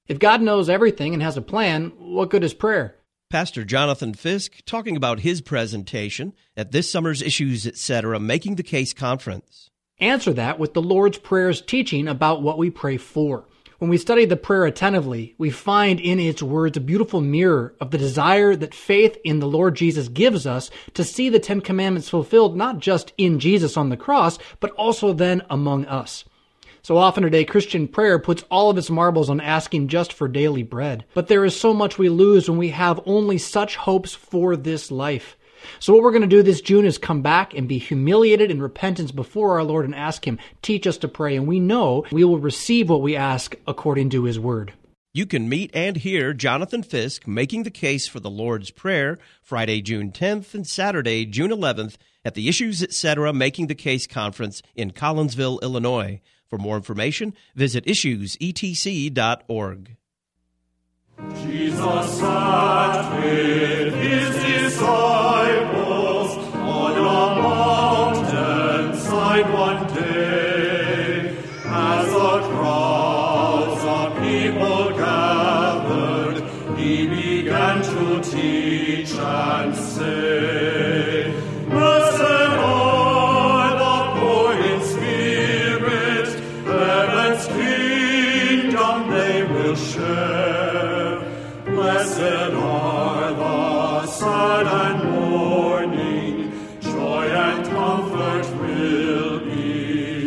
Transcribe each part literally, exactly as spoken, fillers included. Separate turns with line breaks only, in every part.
If God knows everything and has a plan, what good is prayer?
Pastor Jonathan Fisk talking about his presentation at this summer's Issues, et cetera, Making the Case Conference.
Answer that with the Lord's Prayer's teaching about what we pray for. When we study the prayer attentively, we find in its words a beautiful mirror of the desire that faith in the Lord Jesus gives us to see the Ten Commandments fulfilled not just in Jesus on the cross, but also then among us. So often today, Christian prayer puts all of its marbles on asking just for daily bread. But there is so much we lose when we have only such hopes for this life. So what we're going to do this June is come back and be humiliated in repentance before our Lord and ask Him, teach us to pray. And we know we will receive what we ask according to His word.
You can meet and hear Jonathan Fisk making the case for the Lord's Prayer Friday, June tenth and Saturday, June eleventh at the Issues, et cetera, Making the Case Conference in Collinsville, Illinois. For more information, visit issues e t c dot org.
Jesus sat with his disciples on a mountainside one day. As the crowds of people gathered, he began to teach and say, "Blessed are the poor in spirit, heaven's kingdom they will share. Blessed are the sad and mourning, joy and comfort will be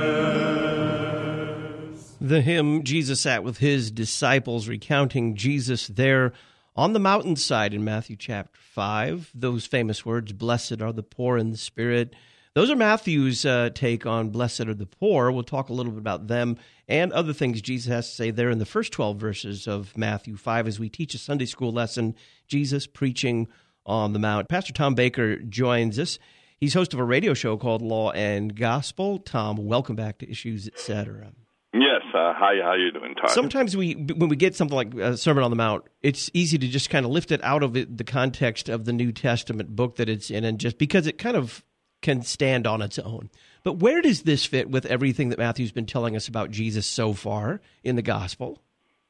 theirs."
The hymn, Jesus Sat with His Disciples, recounting Jesus there on the mountainside in Matthew chapter five. Those famous words, "Blessed are the poor in spirit." Those are Matthew's uh, take on blessed are the poor. We'll talk a little bit about them and other things Jesus has to say there in the first twelve verses of Matthew five as we teach a Sunday school lesson, Jesus Preaching on the Mount. Pastor Tom Baker joins us. He's host of a radio show called Law and Gospel. Tom, welcome back to Issues, et cetera.
Yes, uh, how how you doing, Todd?
Sometimes we, when we get something like a Sermon on the Mount, it's easy to just kind of lift it out of it, the context of the New Testament book that it's in, and just because it kind of can stand on its own. But where does this fit with everything that Matthew's been telling us about Jesus so far in the gospel?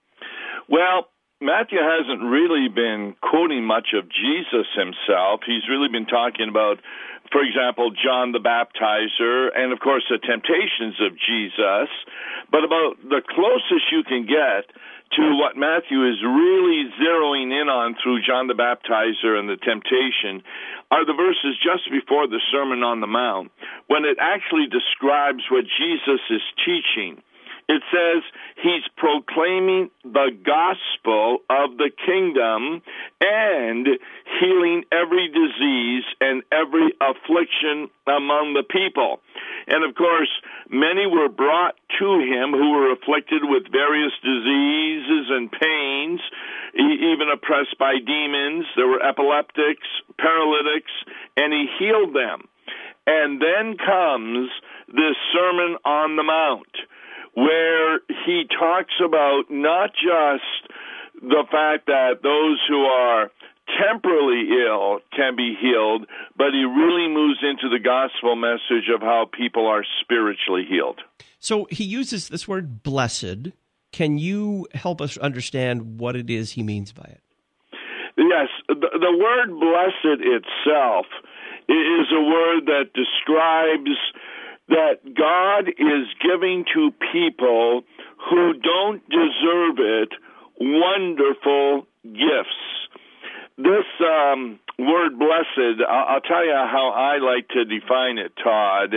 Well, Matthew hasn't really been quoting much of Jesus himself. He's really been talking about, for example, John the Baptizer and, of course, the temptations of Jesus. But about the closest you can get to what Matthew is really zeroing in on through John the Baptizer and the temptation are the verses just before the Sermon on the Mount, when it actually describes what Jesus is teaching. It says he's proclaiming the gospel of the kingdom and healing every disease and every affliction among the people. And of course, many were brought to him who were afflicted with various diseases and pains, even oppressed by demons. There were epileptics, paralytics, and he healed them. And then comes this Sermon on the Mount, where he talks about not just the fact that those who are temporally ill can be healed, but he really moves into the gospel message of how people are spiritually healed.
So he uses this word blessed. Can you help us understand what it is he means by it?
Yes, the, the word blessed itself is a word that describes that God is giving to people who don't deserve it wonderful gifts. This um, word blessed, I'll, I'll tell you how I like to define it, Todd.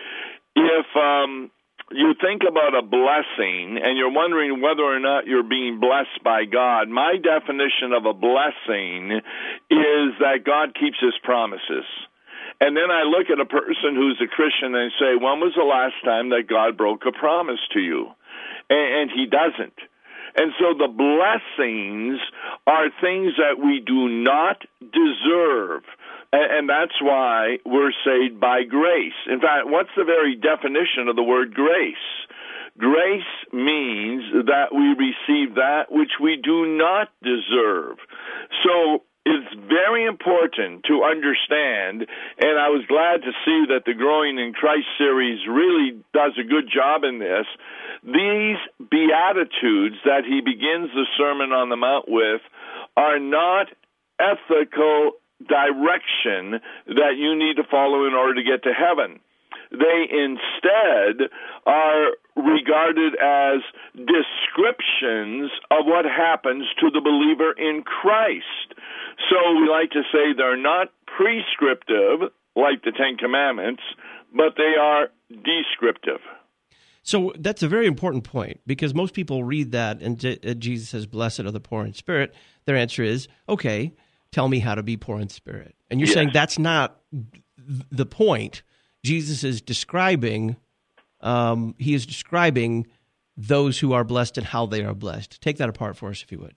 If um, you think about a blessing and you're wondering whether or not you're being blessed by God, my definition of a blessing is that God keeps his promises. And then I look at a person who's a Christian and say, when was the last time that God broke a promise to you? And, and he doesn't. And so the blessings are things that we do not deserve. And, and that's why we're saved by grace. In fact, what's the very definition of the word grace? Grace means that we receive that which we do not deserve. So it's very important to understand, and I was glad to see that the Growing in Christ series really does a good job in this. These Beatitudes that he begins the Sermon on the Mount with are not ethical direction that you need to follow in order to get to heaven. They instead are regarded as descriptions of what happens to the believer in Christ. So we like to say they're not prescriptive, like the Ten Commandments, but they are descriptive.
So that's a very important point, because most people read that and Jesus says, blessed are the poor in spirit. Their answer is, okay, tell me how to be poor in spirit. And you're yes. saying that's not the point. Jesus is describing, um, he is describing those who are blessed and how they are blessed. Take that apart for us, if you would.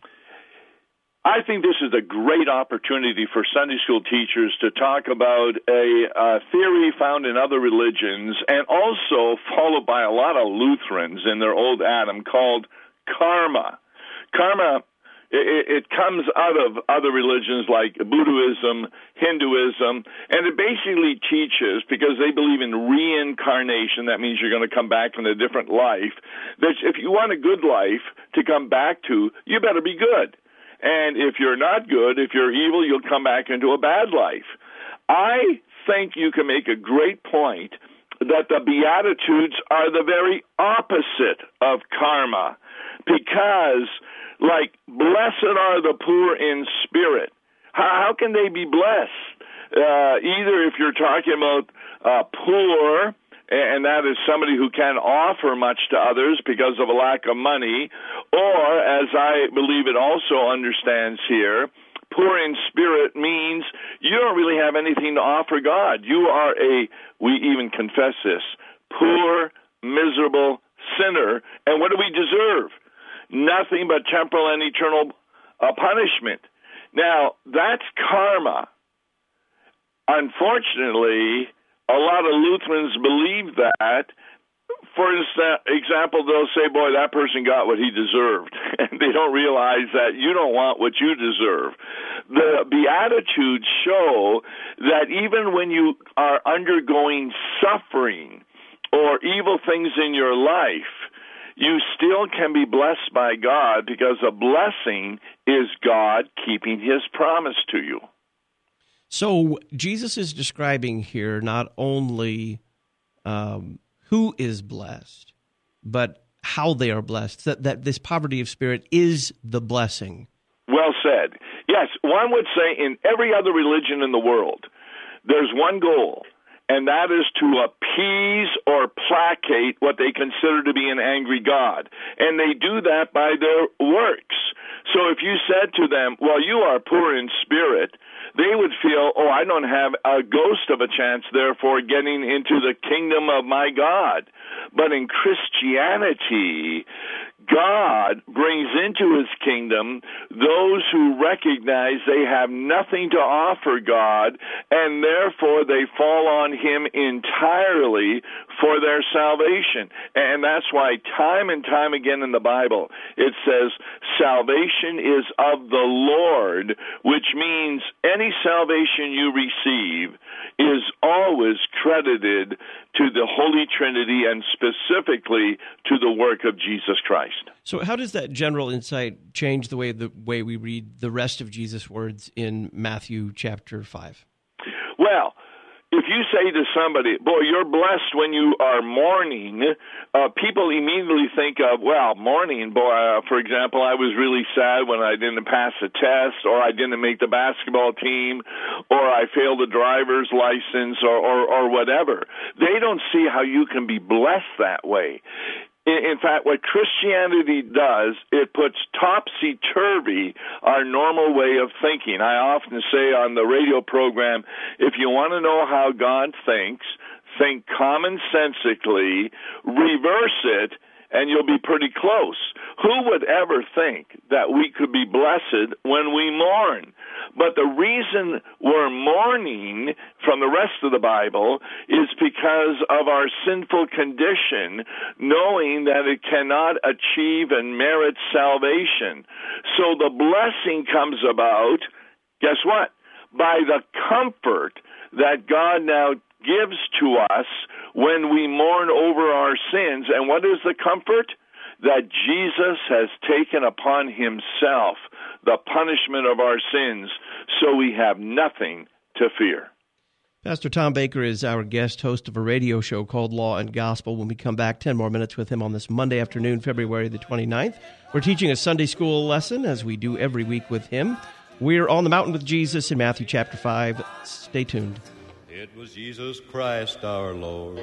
I think this is a great opportunity for Sunday school teachers to talk about a, a theory found in other religions and also followed by a lot of Lutherans in their old Adam called karma. Karma, it, it comes out of other religions like Buddhism, Hinduism, and it basically teaches, because they believe in reincarnation, that means you're going to come back in a different life, that if you want a good life to come back to, you better be good. And if you're not good, if you're evil, you'll come back into a bad life. I think you can make a great point that the Beatitudes are the very opposite of karma, because, like, blessed are the poor in spirit. How, how can they be blessed? Uh, either if you're talking about uh, poor, and that is somebody who can't offer much to others because of a lack of money, or, as I believe it also understands here, poor in spirit means you don't really have anything to offer God. You are a, we even confess this, poor, miserable sinner. And what do we deserve? Nothing but temporal and eternal uh, punishment. Now, that's karma. Unfortunately, a lot of Lutherans believe that. For example, they'll say, boy, that person got what he deserved. And they don't realize that you don't want what you deserve. The Beatitudes show that even when you are undergoing suffering or evil things in your life, you still can be blessed by God, because a blessing is God keeping his promise to you.
So Jesus is describing here not only um, who is blessed, but how they are blessed, that, that this poverty of spirit is the blessing.
Well said. Yes, one would say in every other religion in the world, there's one goal, and that is to appease or placate what they consider to be an angry God. And they do that by their works. So if you said to them, well, you are poor in spirit, they would feel, oh, I don't have a ghost of a chance, therefore, getting into the kingdom of my God. But in Christianity, God brings into his kingdom those who recognize they have nothing to offer God, and therefore they fall on him entirely for their salvation. And that's why time and time again in the Bible it says salvation is of the Lord, which means any salvation you receive is always credited to the Holy Trinity and specifically to the work of Jesus Christ.
So how does that general insight change the way the way we read the rest of Jesus' words in Matthew chapter five?
Well, if you say to somebody, boy, you're blessed when you are mourning, uh, people immediately think of, well, mourning, boy, uh, for example, I was really sad when I didn't pass a test, or I didn't make the basketball team, or I failed a driver's license, or, or, or whatever. They don't see how you can be blessed that way. In fact, what Christianity does, it puts topsy-turvy our normal way of thinking. I often say on the radio program, if you want to know how God thinks, think commonsensically, reverse it, and you'll be pretty close. Who would ever think that we could be blessed when we mourn? But the reason we're mourning from the rest of the Bible is because of our sinful condition, knowing that it cannot achieve and merit salvation. So the blessing comes about Guess what? By the comfort that God now gives to us when we mourn over our sins. And what is the comfort? That Jesus has taken upon himself the punishment of our sins, so we have nothing to fear.
Pastor Tom Baker is our guest host of a radio show called Law and Gospel. When we come back, ten more minutes with him on this Monday afternoon, February the twenty-ninth. We're teaching a Sunday school lesson, as we do every week with him. We're on the mountain with Jesus in Matthew chapter five. Stay tuned.
It was Jesus Christ our Lord.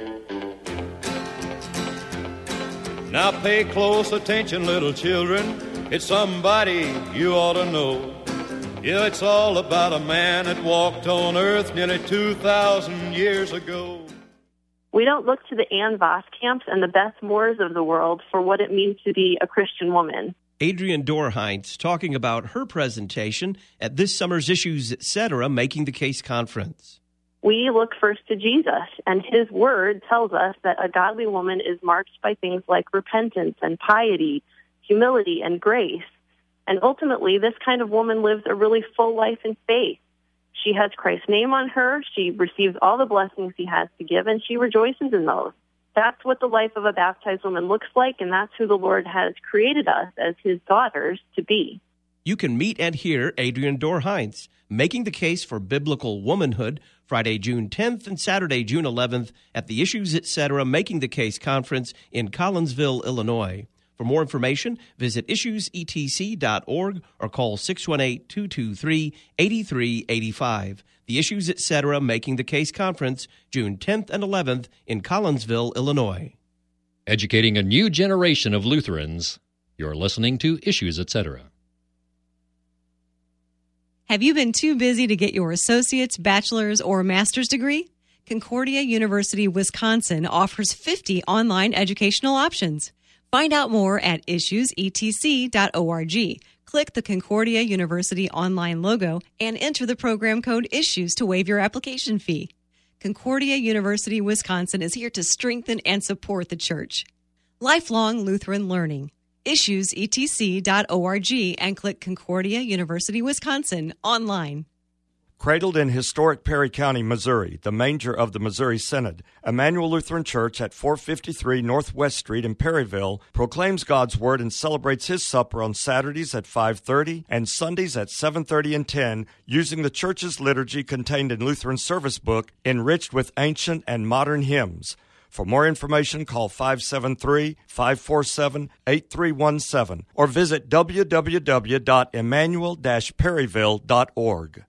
Now pay close attention, little children. It's somebody you ought to know. Yeah, it's all about a man that walked on earth nearly two thousand years ago.
We don't look to the Ann Voskamps and the Beth Moores of the world for what it means to be a Christian woman.
Adrienne Dorheinz talking about her presentation at this summer's Issues Etc. Making the Case Conference.
We look first to Jesus, and his word tells us that a godly woman is marked by things like repentance and piety, humility and grace. And ultimately, this kind of woman lives a really full life in faith. She has Christ's name on her, she receives all the blessings he has to give, and she rejoices in those. That's what the life of a baptized woman looks like, and that's who the Lord has created us as his daughters to be.
You can meet and hear Adrienne Dorheinz making the case for biblical womanhood Friday, June tenth and Saturday, June eleventh at the Issues Etc. Making the Case Conference in Collinsville, Illinois. For more information, visit issues e t c dot org or call six one eight, two two three, eight three eight five. The Issues Etc. Making the Case Conference, June tenth and eleventh in Collinsville, Illinois.
Educating a new generation of Lutherans. You're listening to Issues Etc.
Have you been too busy to get your associate's, bachelor's, or master's degree? Concordia University, Wisconsin offers fifty online educational options. Find out more at issues e t c dot org. Click the Concordia University online logo and enter the program code ISSUES to waive your application fee. Concordia University, Wisconsin is here to strengthen and support the church. Lifelong Lutheran learning. issues e t c dot org and click Concordia University, Wisconsin online.
Cradled in historic Perry County, Missouri, the manger of the Missouri Synod, Emmanuel Lutheran Church at four fifty-three Northwest Street in Perryville proclaims God's Word and celebrates His supper on Saturdays at five thirty and Sundays at seven thirty and ten, using the church's liturgy contained in Lutheran Service Book, enriched with ancient and modern hymns. For more information, call five seven three, five four seven, eight three one seven or visit w w w dot emmanuel dash perryville dot org.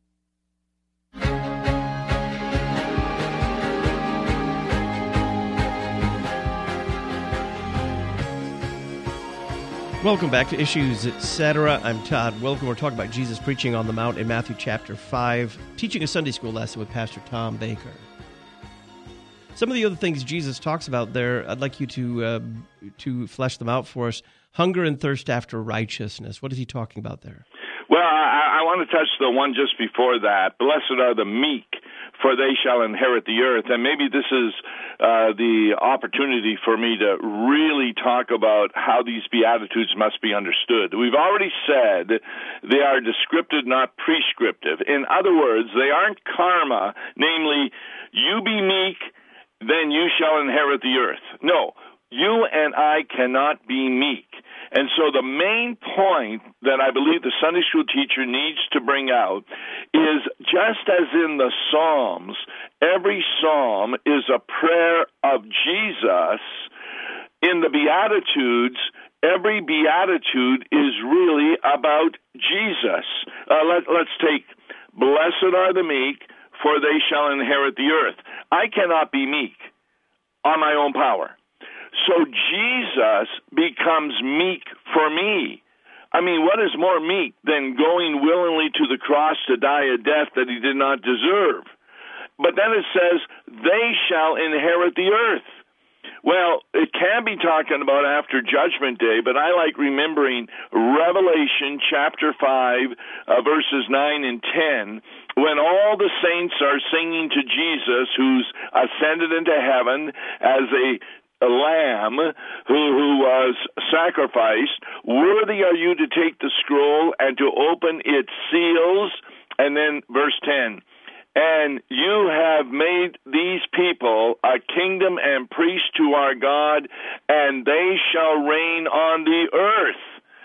Welcome back to Issues Etc. I'm Todd Wilken. We're talking about Jesus preaching on the Mount in Matthew chapter five, teaching a Sunday school lesson with Pastor Tom Baker. Some of the other things Jesus talks about there, I'd like you to uh, to flesh them out for us. Hunger and thirst after righteousness. What is he talking about there?
Well, I, I want to touch the one just before that. Blessed are the meek, for they shall inherit the earth. And maybe this is uh, the opportunity for me to really talk about how these Beatitudes must be understood. We've already said they are descriptive, not prescriptive. In other words, they aren't karma, namely, you be meek, then you shall inherit the earth. No, you and I cannot be meek. And so the main point that I believe the Sunday school teacher needs to bring out is, just as in the Psalms, every psalm is a prayer of Jesus, in the Beatitudes, every Beatitude is really about Jesus. Uh, let, let's take, blessed are the meek, for they shall inherit the earth. I cannot be meek on my own power. So Jesus becomes meek for me. I mean, what is more meek than going willingly to the cross to die a death that he did not deserve? But then it says, they shall inherit the earth. Well, it can be talking about after Judgment Day, but I like remembering Revelation chapter five, uh, verses nine and ten, when all the saints are singing to Jesus, who's ascended into heaven as a lamb who, who was sacrificed, worthy are you to take the scroll and to open its seals. And then verse ten, and you have made these people a kingdom and priests to our God, and they shall reign on the earth.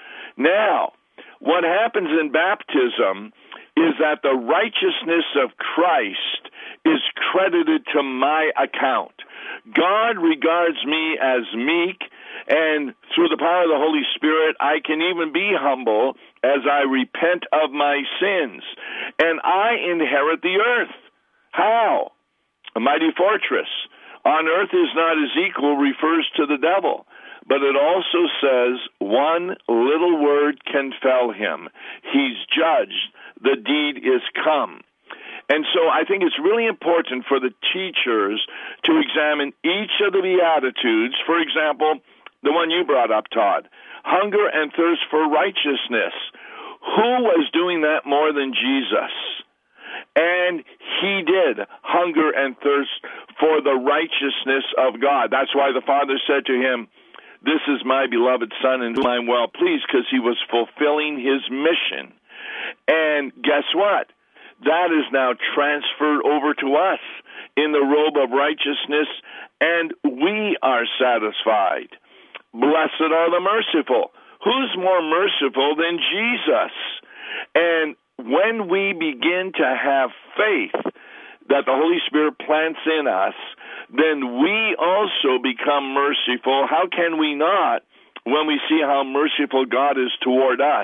Now, what happens in baptism is that the righteousness of Christ is credited to my account. God regards me as meek, and through the power of the Holy Spirit, I can even be humble as I repent of my sins. And I inherit the earth. How? A mighty fortress. On earth is not his equal refers to the devil. But it also says, one little word can fell him. He's judged. The deed is come. And so I think it's really important for the teachers to examine each of the Beatitudes. For example, the one you brought up, Todd, hunger and thirst for righteousness. Who was doing that more than Jesus? And he did hunger and thirst for the righteousness of God. That's why the Father said to him, this is my beloved Son in whom I'm well pleased, because he was fulfilling his mission. And guess what? That is now transferred over to us in the robe of righteousness, and we are satisfied. Blessed are the merciful. Who's more merciful than Jesus? And when we begin to have faith that the Holy Spirit plants in us, then we also become merciful. How can we not when we see how merciful God is toward us?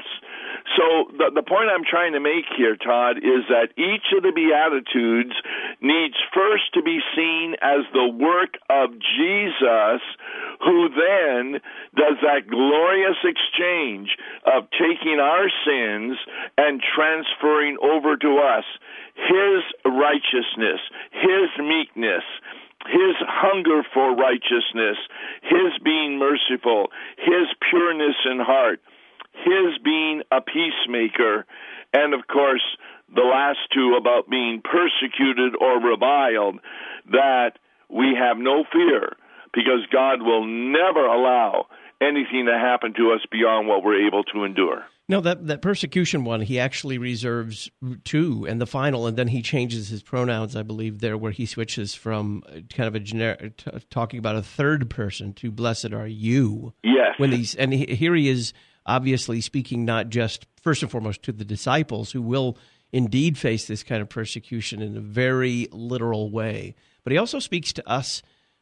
So the, the point I'm trying to make here, Todd, is that each of the Beatitudes needs first to be seen as the work of Jesus, who then does that glorious exchange of taking our sins and transferring over to us his righteousness, his meekness, his hunger for righteousness, his being merciful, his pureness in heart, his being a peacemaker, and of course the last two about being persecuted or reviled, that we have no fear because God will never allow anything to happen to us beyond what we're able to endure.
No, that, that persecution one, he actually reserves two and the final, and then he changes his pronouns, I believe, there, where he switches from kind of a generic, t- talking about a third person to blessed are you.
Yes.
When these, and he, here he is obviously speaking not just, first and foremost, to the disciples who will indeed face this kind of persecution in a very literal way, but he also speaks to us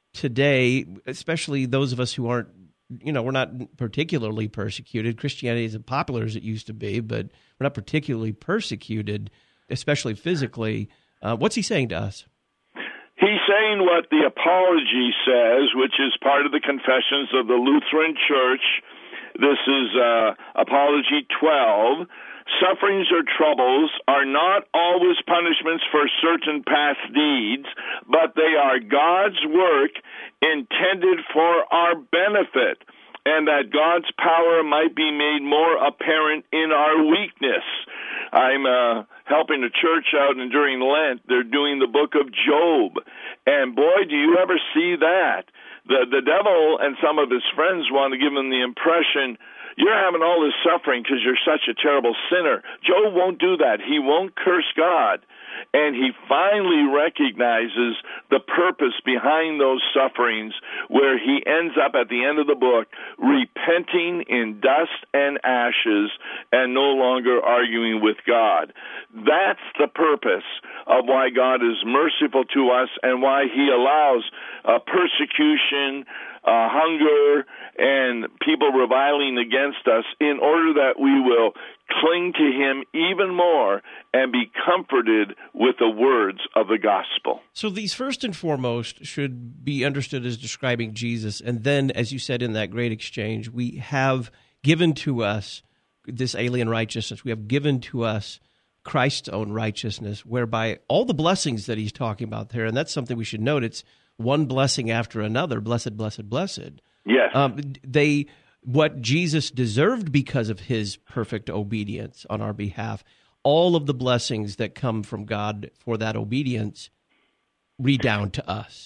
today, especially those of us who aren't, you know, we're not particularly persecuted. Christianity isn't popular as it used to be, but we're not particularly persecuted, especially physically. Uh, what's he saying to us?
He's saying what the Apology says, which is part of the Confessions of the Lutheran Church. This is uh, Apology twelve. Sufferings or troubles are not always punishments for certain past deeds, but they are God's work intended for our benefit, and that God's power might be made more apparent in our weakness. I'm uh, helping a church out, and during Lent, they're doing the book of Job. And boy, do you ever see that. The, the devil and some of his friends want to give him the impression, you're having all this suffering because you're such a terrible sinner. Job won't do that. He won't curse God. And he finally recognizes the purpose behind those sufferings, where he ends up at the end of the book repenting in dust and ashes and no longer arguing with God. That's the purpose of why God is merciful to us and why he allows uh, persecution, uh, hunger, and people reviling against us, in order that we will cling to him even more and be comforted with the words of the gospel.
So these first and foremost should be understood as describing Jesus. And then, as you said in that great exchange, we have given to us this alien righteousness. We have given to us Christ's own righteousness, whereby all the blessings that he's talking about there, and that's something we should note, it's one blessing after another, blessed, blessed, blessed.
Yes.
Um, they... What Jesus deserved because of his perfect obedience on our behalf, all of the blessings that come from God for that obedience redound to us.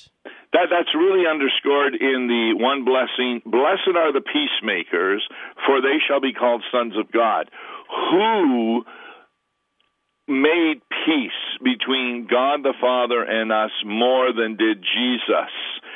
That that's really underscored in the one blessing. Blessed are the peacemakers, for they shall be called sons of God. Who made peace between God the Father and us more than did Jesus?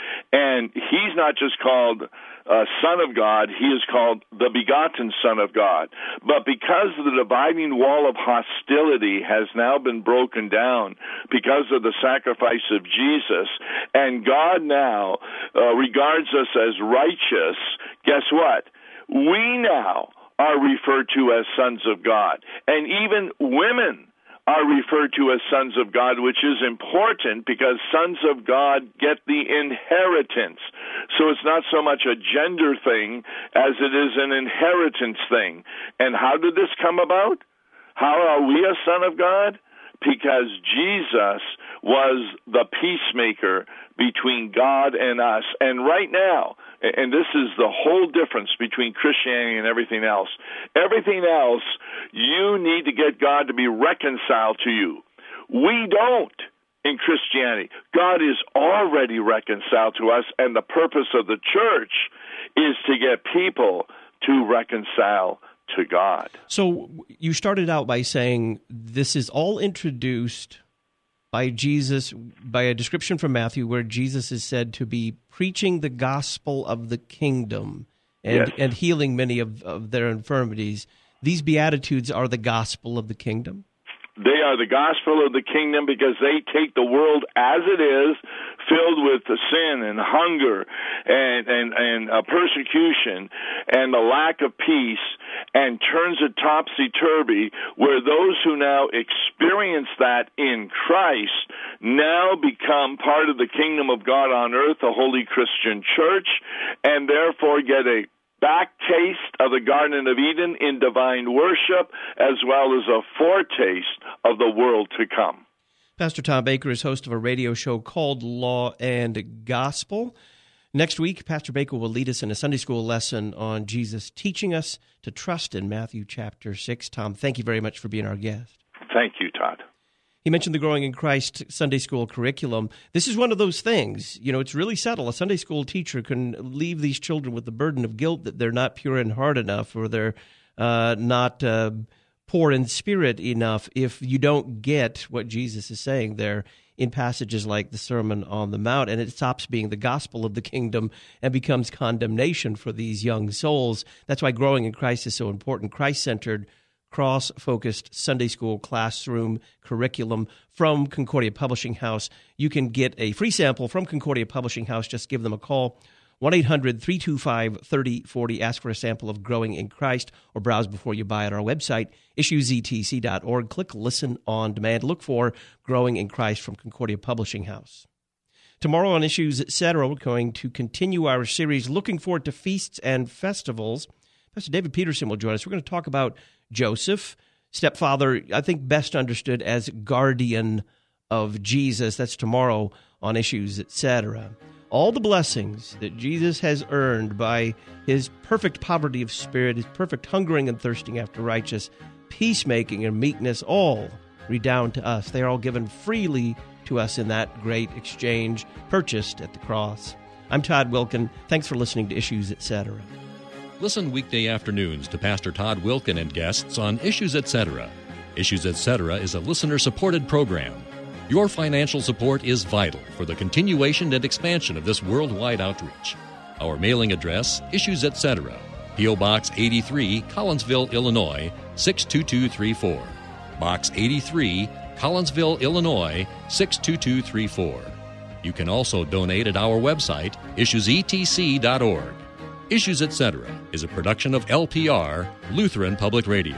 And he's not just called uh, Son of God, he is called the begotten Son of God. But because the dividing wall of hostility has now been broken down because of the sacrifice of Jesus, and God now uh, regards us as righteous, guess what? We now are referred to as sons of God. And even women are referred to as sons of God, which is important because sons of God get the inheritance. So it's not so much a gender thing as it is an inheritance thing. And how did this come about? How are we a son of God? Because Jesus was the peacemaker between God and us. And right now, and this is the whole difference between Christianity and everything else, everything else, you need to get God to be reconciled to you. We don't in Christianity. God is already reconciled to us, and the purpose of the church is to get people to reconcile to God.
So you started out by saying this is all introduced by Jesus, by a description from Matthew where Jesus is said to be preaching the gospel of the kingdom and,
yes.
and healing many of, of their infirmities. These Beatitudes are the gospel of the kingdom?
They are the gospel of the kingdom because they take the world as it is, filled with the sin and hunger and and, and uh, persecution and the lack of peace, and turns it topsy-turvy, where those who now experience that in Christ now become part of the kingdom of God on earth, the Holy Christian Church, and therefore get a back taste of the Garden of Eden in divine worship, as well as a foretaste of the world to come.
Pastor Tom Baker is host of a radio show called Law and Gospel. Next week, Pastor Baker will lead us in a Sunday school lesson on Jesus teaching us to trust in Matthew chapter six. Tom, thank you very much for being our guest.
Thank you, Todd.
He mentioned the Growing in Christ Sunday school curriculum. This is one of those things, you know, it's really subtle. A Sunday school teacher can leave these children with the burden of guilt that they're not pure in heart enough, or they're uh, not uh, poor in spirit enough if you don't get what Jesus is saying there in passages like the Sermon on the Mount, and it stops being the gospel of the kingdom and becomes condemnation for these young souls. That's why Growing in Christ is so important. Christ-centered, cross-focused Sunday school classroom curriculum from Concordia Publishing House. You can get a free sample from Concordia Publishing House. Just give them a call, one eight hundred three two five three oh four oh. Ask for a sample of Growing in Christ, or browse before you buy at our website, issues e t c dot org. Click Listen on Demand. Look for Growing in Christ from Concordia Publishing House. Tomorrow on Issues, et cetera, we're going to continue our series looking forward to feasts and festivals. Pastor David Peterson will join us. We're going to talk about Joseph, stepfather, I think best understood as guardian of Jesus. That's tomorrow on Issues, et cetera. All the blessings that Jesus has earned by his perfect poverty of spirit, his perfect hungering and thirsting after righteous, peacemaking and meekness, all redound to us. They are all given freely to us in that great exchange purchased at the cross. I'm Todd Wilkin. Thanks for listening to Issues, et cetera.
Listen weekday afternoons to Pastor Todd Wilkin and guests on Issues, et cetera. Issues, et cetera is a listener-supported program. Your financial support is vital for the continuation and expansion of this worldwide outreach. Our mailing address, Issues, et cetera, P O. Box eighty-three, Collinsville, Illinois, six two two three four. Box eighty-three, Collinsville, Illinois, six two two three four. You can also donate at our website, issues e t c dot org. Issues, et cetera is a production of L P R, Lutheran Public Radio.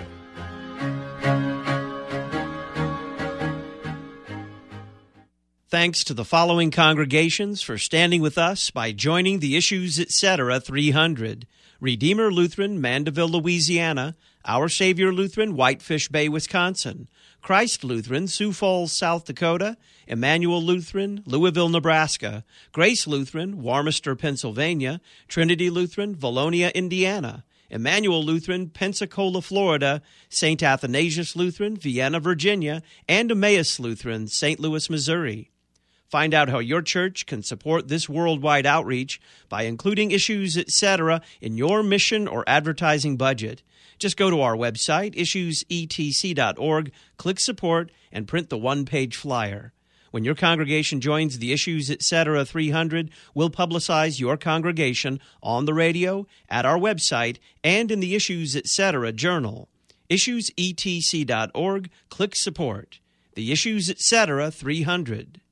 Thanks to the following congregations for standing with us by joining the Issues, et cetera three hundred. Redeemer Lutheran, Mandeville, Louisiana. Our Savior Lutheran, Whitefish Bay, Wisconsin. Christ Lutheran, Sioux Falls, South Dakota. Emmanuel Lutheran, Louisville, Nebraska. Grace Lutheran, Warmester, Pennsylvania. Trinity Lutheran, Valonia, Indiana. Emmanuel Lutheran, Pensacola, Florida. Saint Athanasius Lutheran, Vienna, Virginia. And Emmaus Lutheran, Saint Louis, Missouri. Find out how your church can support this worldwide outreach by including Issues, et cetera in your mission or advertising budget. Just go to our website, issues e t c dot org, click Support, and print the one-page flyer. When your congregation joins the Issues, et cetera three hundred, we'll publicize your congregation on the radio, at our website, and in the Issues, et cetera journal. issues e t c dot org, click Support. The Issues, et cetera three hundred.